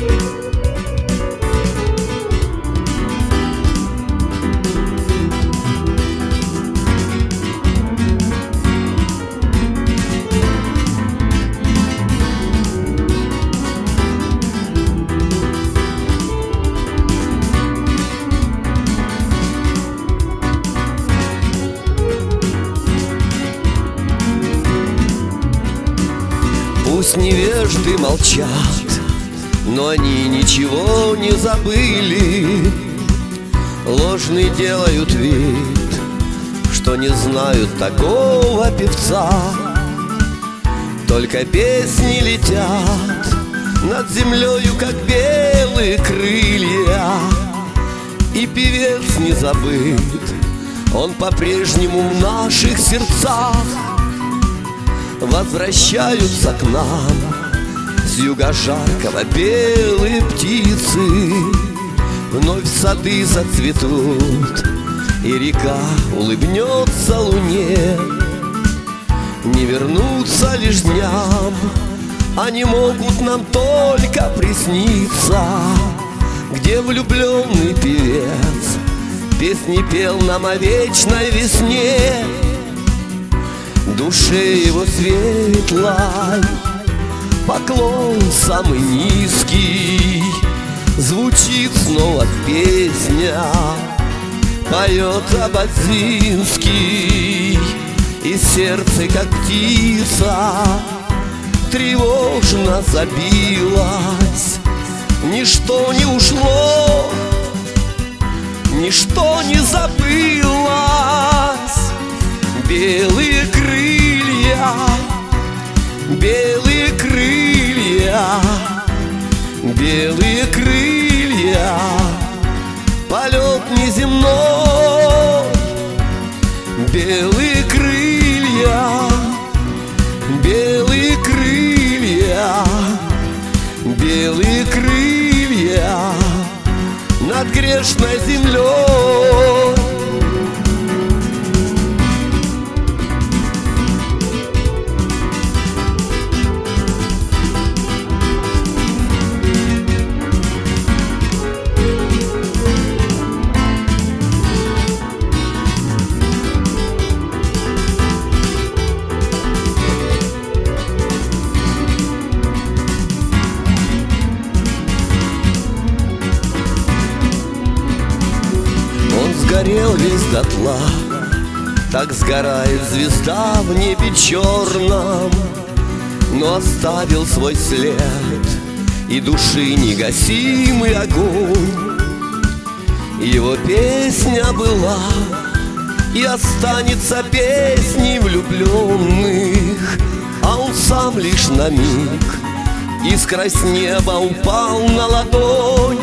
Пусть невежды молчат, но они ничего не забыли. Ложный делают вид, что не знают такого певца. Только песни летят над землею, как белые крылья. И певец не забыт, он по-прежнему в наших сердцах. Возвращаются к нам с юга жаркого белые птицы. Вновь сады зацветут, и река улыбнется луне. Не вернуться лишь дням, они могут нам только присниться, где влюбленный певец песни пел нам о вечной весне. Душе его светлой поклон самый низкий. Звучит снова песня, поет Ободзинский. И сердце, как птица, тревожно забилось. Ничто не ушло, ничто не забылось. Белые крылья, белые крылья, белые крылья, полет неземной. Белые крылья, белые крылья, белые крылья над грешной землей. Сгорел весь дотла, так сгорает звезда в небе черном, но оставил свой след и души негасимый огонь. Его песня была и останется песней влюбленных, а он сам лишь на миг искра с неба упал на ладонь.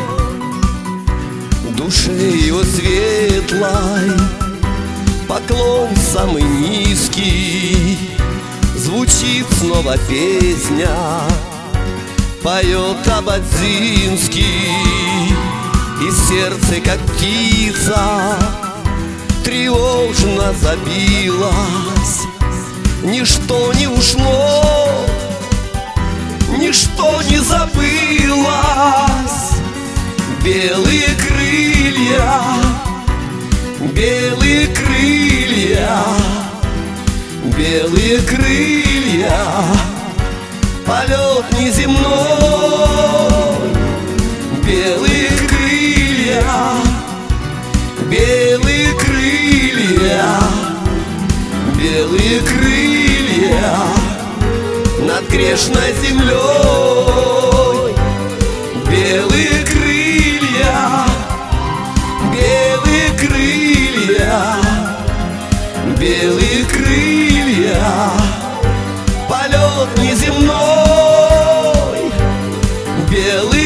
Душе его светлой поклон самый низкий. Звучит снова песня, поет Ободзинский. И сердце, как птица, тревожно забилось. Ничто не ушло, ничто не забылось. Белые крылья, белые крылья, белые крылья, полет неземной. Белые крылья, белые крылья, белые крылья над грешной землей. Белые крылья, белые крылья, белые крылья, полет неземной. Белые